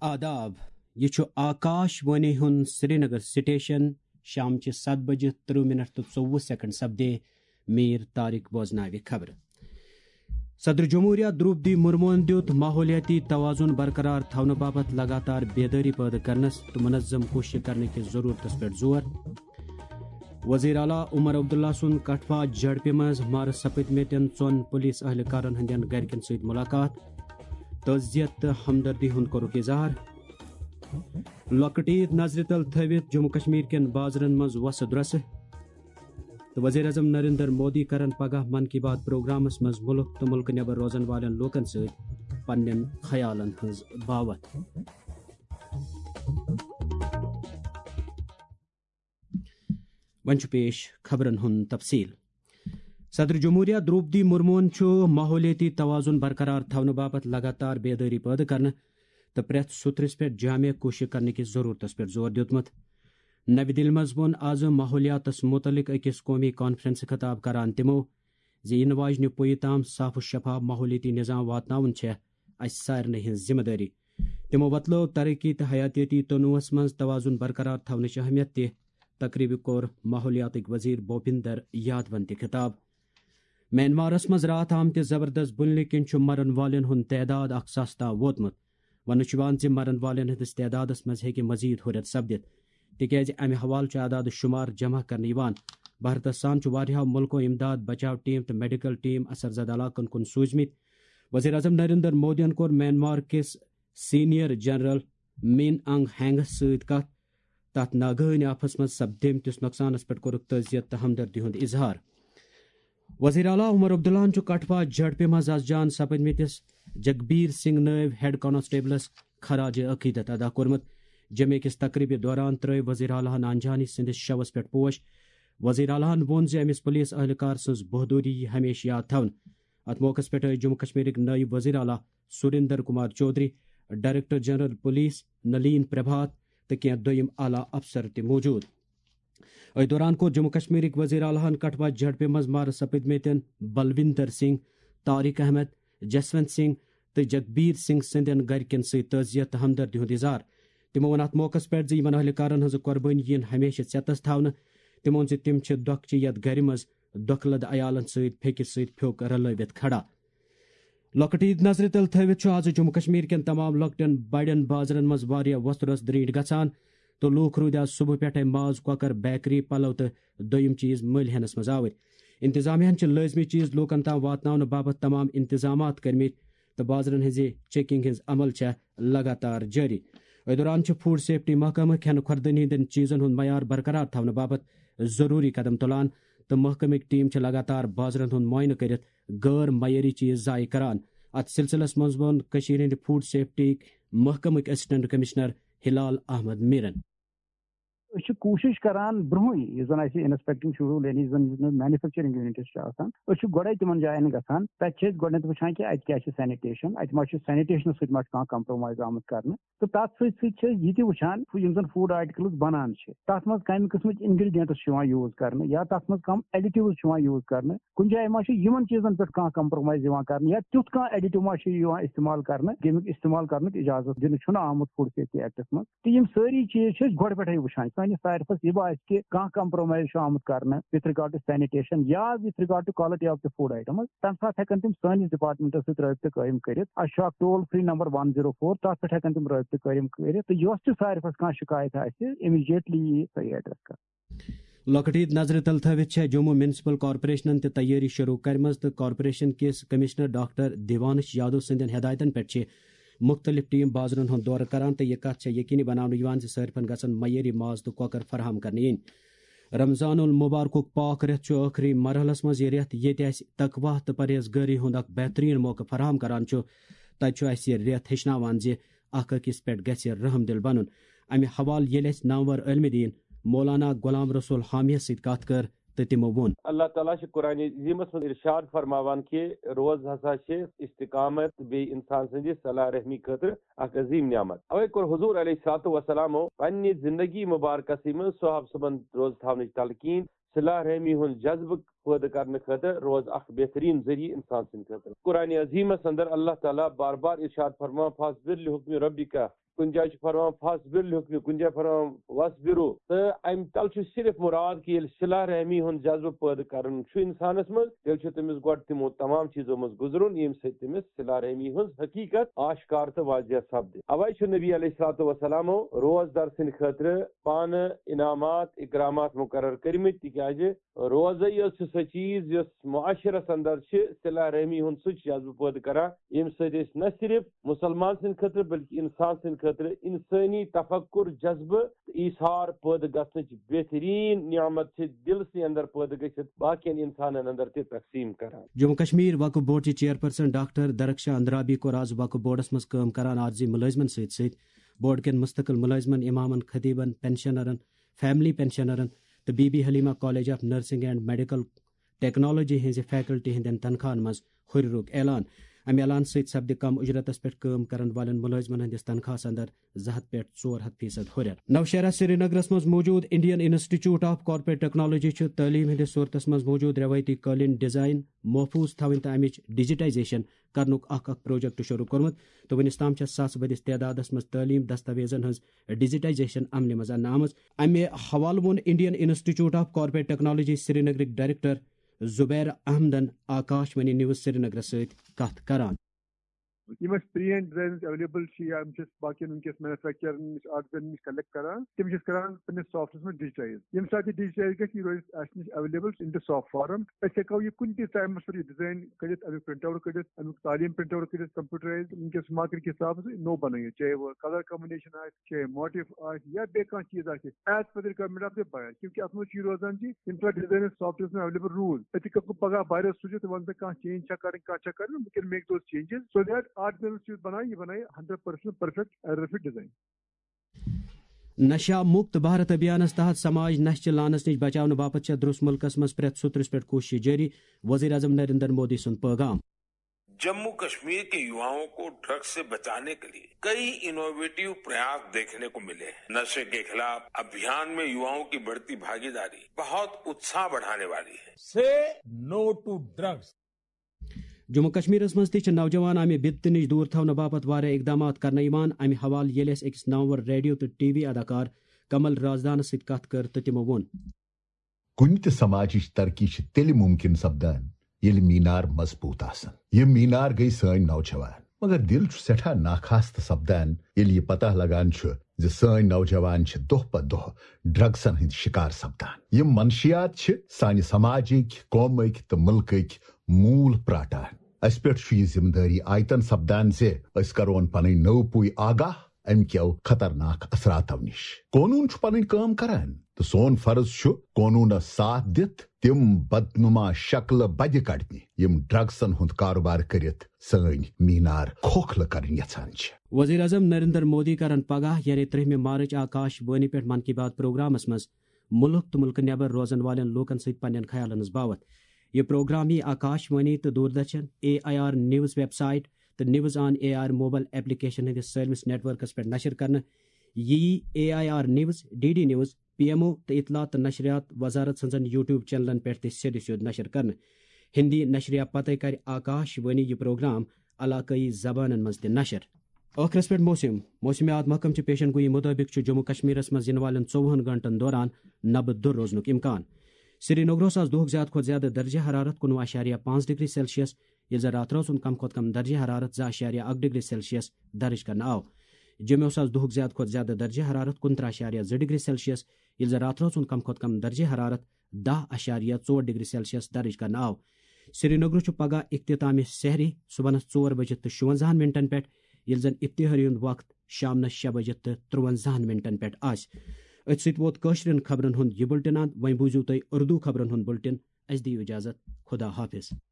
آداب یہ آکاش وانی ہند سری نگر سٹیشن شام 7 بجے 30 تو 24 سیکنڈ سپدے میر طارق بوزناوِ خبر صدر جمہوریہ دروپدی مرمون دیت ماحولیاتی توازن برقرار تھونہ باپت لگاتار بیداری پید کرنس تو منظم کوشش کرنے کی ضرورت پہ زور وزیر اعلیٰ عمر عبداللہ سن کٹھوا جڑپہ مز مار سپدمتین 4 پولیس اہلکارن ہندین گرکن ست ملاقات تعزیت تو ہمدردی ہند کورک اظہار لۄکٕٹ عید نظر تل تھوت جموں کشمیر کین بازرن مز وس درس تو وزیر اعظم نریندر مودی کرن پگہ من کی بات پروگرامس مز ملک تو ملک نبر روزن والن لوکن ست پنن خیالن ہز باوت ون پیش خبرن ہند تفصیل صدر جمہوریہ دروپدی مرمون ماحولیاتی توازن برقرار تھونہ باپت لگاتار بیداری پید کرنے تو پریت سترس پہ جامع کوشش کرنے کی ضرورت پہ زور دیتمت نوی دل مز وون آز ماحولیاتس متعلق اکس قومی کانفرنس خطاب کران تمو زین واجنہ پوئی تام صاف و شفاف ماحولیاتی نظام واتناون اس سارنی ہز ذمہ داری تمو بتلو ترقی تو حیاتیاتی تنوعس مز توازن برقرار تھونچ اہمیت تہ تقریب کور ماحولیاتک وزیر بھوپندر یادون تہ خطاب میانمارس مز رات آمت زبردست بلنہ کن مرن والن ہند تعداد اخساس تام ووتمت ون مرن والن ہندس تعدادس مز ہیکہ مزید ہرت سپدت تکیاز امہ حوالہ اعداد شمار جمع کرنے بھارتس سان واریاہو ملکو امداد بچاؤ ٹیم تو میڈیکل ٹیم اثر زدہ علاقن کن سوزمت وزیر اعظم نریندر مودین کور میانمار کس سینئر جنرل مین انگ ہینگس ست کت تات ناگہانی آفس مز سپدمتس نقصانس پہ کورک تعزیت تو ہمدردی ہند اظہار وزیر اعلیٰ عمر عبداللہ کٹھوا جڑپہ مز از جان سپدمتس جگبیر سنگھ نائب ہیڈ کانسٹیبلس خراج عقیدت ادا کورمت جمع کس تقریبہ دوران ترٲو وزیر اعلیٰ انجانی سندس شوس پہ پوش وزیر اعلیٰ وون امس پولیس اہلکار سز بہادری ہمیشہ یاد تھون ات موقع پہ جموں کشمیر نائب وزیر اعلیٰ Surinder Kumar Choudhary director general police Nalin Prabhat تو کی دویم اعلیٰ افسر تہ موجود ات دوران کور جموں کشمیر وزیر اعلیٰ کٹھوا جڑپہ مز مار سپدمتین بلوندر سنگھ طارق احمد جسونت سنگھ تو جگبیر سنگھ سندین گرکن ست تعزیت تو ہمدردی ہند اظہار تمو ون ات موقع پہ زمن اہلکارن ہز قربانی ین ہمیشہ ژیتس تھونہ تمو تم دکھچہ یت گر مز دکھلد عیالن ست پھیکس ست پھیوک رلوت کھڑا لۄکٕٹ عید نظر تل تھوت آز جموں کشمیر کین تمام لۄکٹین بڑین بازرن مز واریاہ وۄستہٕ رس درینڈ گژھان تو لوک رود آز صبح پہ ماز کۄکر بیکری پلو تو دویم چیز مل ہینس مز آور انتظامیہ لازمی چیز لوکن تام واتناؤنہ باپت تمام انتظامات کرمت تو بازرن ہز چیکنگ ہز عمل لگاتار جاری ات دوران فوڈ سیفٹی محکمہ کھین خوردنی ہند چیزن ہند معیار برقرار تھونہ باپت ضروری قدم تلان تو محکمک ٹیم لگاتار بازرن ہند معائنہ کرت غیر معیاری چیز ضائع کران ات سلسلس مز وون ہند فوڈ سیفٹی محکمک اسسٹنٹ کمشنر ہلال احمد میرن کوشش کران برونہی زن انسپیکٹنگ شروع یعنی زن مینوفیکچرنگ یونٹس گوڑے تمن جائن گھان تک گۄڈنیتھ وچان کہ ات کیا سینیٹیشن ات ما سینیٹیشن ست ما کانٛہہ کمپرومائز آمت کرنے تو تر ست یہ وچان یم زن فوڈ آرٹکلز بنان تر مز کم قسمچ انگریڈینٹس یوز کرنے یا تر مز کم ایڈیٹیوز یوز کرنے کن جائے ما یمن چیزن پہ کانٛہہ کمپرومائز کرنے یا تیُتھ کانٛہہ ایڈیٹیو ما استعمال کرنے یمیُک استعمال کرنُک اجازت دنہٕ آمت فوڈ سیفٹی ایکٹس مز تو یم ساری چیز گۄڈٕ پٮ۪ٹھٕے وچان سٲنِس صارفس یہ باسہِ کہ کانٛہہ کمپرومائز آمت کرنے وتھ رگارڈ ٹو سینیٹیشن یا with regard to quality of the food items تمہ سات ہیکن تم سٲنِس ڈپارٹمنٹس ست رٲبطہٕ قٲیِم کٔرِتھ اسہِ اکھ ٹول فری نمبر 104 تتھ پٮ۪ٹھ ہیکن تم رٲبطہٕ قٲیِم کٔرِتھ تہٕ یۄس تہِ صارفس کانٛہہ شکایت آسہِ امیجیٹلی یی صحیح ایڈریس کرنہٕ لۄکٕٹ عید نظر تل تھوت جموں میونسپل کارپوریشنن تہ تیاری شروع کرمز تو کارپوریشن کس کمشنر ڈاکٹر دیوانش یادو سندین ہدایتن پہ مختلف ٹیم بازرن ہند دورہ کران تو یہ کت یقینی بناؤ صارفن گھن معیاری ماز تو کۄکر فراہم کرنے ین رمضان المبارک پاک رٮ۪تھ ٲخری مرحلس مز یہ رٮ۪تھ ییٚتہِ تقوا تو پرہیزگٲری ہند اکھ بہترین موقع فراہم کران تتہِ اس یہ رٮ۪تھ ہیٚچھناوان زِ اکھ أکِس پٮ۪ٹھ گژھِ رحم دل بنُن امہ حوالہ ییٚلہِ اسہِ نامور علمِ دین مولانا غلام رسول حامیس سۭتۍ کتھ کر تو تمو وون اللہ تعالیٰ قرآن عظیمس من ارشاد فرماوان کہ روز ہسا استقامت بی انسان سندس صلاح رحمی خاطر اخ عظیم نعمت اوے کور حضور علیہ الصلوۃ والسلام پنہ زندگی مبارکس من صحاب صبن روز تھونچ تلقین صلاح رحمی ہند جذب پید کرنے خاطر روز اخ بہترین ذریعہ انسان سند خاطر قرآن عظیمس اندر اللہ تعالیٰ بار بار ارشاد فرما فاصبر لحکم ربک کن جائے فرمان فاصبر لکھن کن جائے فرمان وصبرو تو ام تل صرف مراد کہ صلہ رحمی ہند جذبہ پید کرن انسانس من تیل تمس گوڈ تمو تمام چیزوں مز گزرن یم سی تمس صلہ رحمی ہند حقیقت آشکار تو واضح سپد اوے نبی علیہ الصلوۃ والسلام روز در سند خاطر پان انعامات اکرامات مقرر کرمت تکیاز روزے سہ چیز یس معاشرس اندر صلہ رحمی ہند سہ جذبہ پید کران یم سی نہ صرف مسلمان سند خاطر بلکہ انسان سند خاطر انسانی تفکر جذبہ ایثار پید گھنچ بہترین نعمت دل سے اندر پید گھت باقین انسانن اندر تہ تقسیم کران. جموں کشمیر وقف بورڈ چی چیئرپرسن ڈاکٹر درخشاں اندرابی کور آز وقف بورڈس مز کام کران عارضی ملازمن ست بورڈ کن مستقل ملازمن امامن خطیبن پینشنرن فیملی پینشنرن تو Bibi Bibi Halima college of nursing and medical technology ہز فیکلٹی ہند تنخواہن مز ہریرک اعلان. امہ اعلان ست سپد کم اجرتس پہ کام کرن والن ملازمن ہندس تنخواہس اندر 200 پہ 400% ہریر. نوشہرہ سری نگرس مز موجود Indian institute of corporate technology تعلیم ہندس صورتس مز موجود روایتی قالین ڈیزائن محفوظ تھوین تو امچ ڈیجیٹائزیشن کرنک اخ پروجیکٹ شروع کورمت تو ونس تام ساس بدس تعدادس مز تعلیم دستاویزن ہز ڈیجیٹائزیشن عمل مز ان آمز. امہ حوالہ وون Indian institute of corporate technology سری نگرک ڈائریکٹر زبیر احمدن آکاش وانی نیوز سری نگر ست کت کران. یم پری اینڈ ڈیزائنز اویلیبل باقی ونکس مینوفیکچر آرٹزن نش کلیکٹ کران تم کران پنس سافٹس میں ڈیجیٹائز یم سات ڈیجیٹائز گھس یہ روز اس نش اویلیبل ان سافٹ فارم اس ہیکو یہ کن تہ ٹائمس پر یہ ڈیزائن کڑت امیک پرنٹ آؤٹ کڑت امیک تعلیم پرنٹ آؤٹ کڑت کمپیوٹرائز ونکس مارکیٹ کے حساب سے نو بنائیے چاہے وہ کلر کمبینیشن آ چاہے موٹیو آ یا بے کان چیز آ as per requirement of the buyer کیونکہ ات مجھ روزان یم سات ڈیزائن سافٹ میں اویلیبل رول اتھی کو پگہ بائرس سوچت ون سا کھانا چینج چھا کریں کھانا چھا کریں we can make those changes so that art چیز بنائے یہ بنائے 100% پرفیکٹ ایرر فٹ ڈیزائن. نشہ مکت بھارت ابھیانس تحت سماج نشہ لانس نش بچاؤ باپت درس ملکس مز پریت سترس پہ کوشش جاری. وزیر اعظم نریندر مودی سن پیغام. جموں کشمیر کے یواؤں کو ڈرگس سے بچانے کے لیے کئی انوویٹو پریاس دیکھنے کو ملے ہیں. نشے کے خلاف ابھیان میں یواؤں کی بڑھتی بھاگیداری بہت اتساہ بڑھانے والی ہے. Say no to drugs. Jammu Kashmir مز نوجوان امہ بدت نش دور تھونہ باپت واریاہ اقدامات کرنے امہ حوالہ یل اکس نامور ریڈیو تو ٹی وی اداکار کمل رازدان ست کت کر تو تمو وون کن تہ سماجچ ترقی تیل ممکن سپدان یل مینار مضبوط آسن. یہ مینار گئی سن نوجوان مگر دل سٹھا ناخاست سپدان یل یہ پتہ لگان سن نوجوان دہ پہ دہ ڈرگسن ہند شکار سپدان. یم منشیات سانہ سماجک قومک تو ملکک مول پراٹان. اس پہ یہ ذمہ داری آیتن سپدان اس کرون پن نو پوئی آگاہ ام کیو خطرناک اثراتو نش. قانون پن کام کران تو سون فرض قانونس ساتھ دت تم بدنما شکل بد کڑنہ یم ڈرگسن ہند کاروبار کرت سن مینار کھوکھل کرن یژھان. وزیر اعظم نریندر مودی کرن پگہ یعنی 3 مارچ آکاش وانی پہ من کی بات پروگرامس مز ملک تو ملک نیبر روزن والن لوکن ست پنن خیالن ہز باوت. یہ پروگرام یہ آکاش وانی تو Doordarshan AIR news website تو news on AIR mobile application ہندس سروس نیٹ ورکس پہ نشر کرنا. یہ AIR news DD news PMO تو اطلاعات نشریات وزارت سن یوٹیوب چینلن پہ سیود سیود نشر کرنا. ہندی نشریہ پتہ کر آکاش وانی یہ پروگرام علاقائی زبانن مز تہ نشر. ٲخرس پہ موسمیات محکم چہ پیشن گوئی مطابق جموں کشمیرس مز ین والن 24 گھنٹن دوران نبہ دور روزنک امکان. سری نگرس آز دہک زیادہ کھت زیادہ درجہ حرارت 19.5 ڈگری سیلسیس یل زن رات روز کم کھت کم درجہ حرارت 2.1 ڈگری سیلسیس درج کرنا آو. جموں آز دہک زیادہ کھت زیادہ درجہ حرارت 29.2 ڈگری سیلسیس یل زن رات روز کم کھت کم درجہ حرارت 10.4 ڈگری سیلسیس درج کرنا آو. سری نگر پگہ اختتام سحری صبح 4 بجے تو 56 منٹن پہ یل زن ابتہاری وقت شام 6 بجے تو 53 منٹن پہ آس. ات ست ووت کاشرن خبرن ہند یہ بلٹن اند. وۄنۍ بوزیو تُہۍ اردو خبرن ہند بلٹن. اس دیو اجازت. خدا حافظ.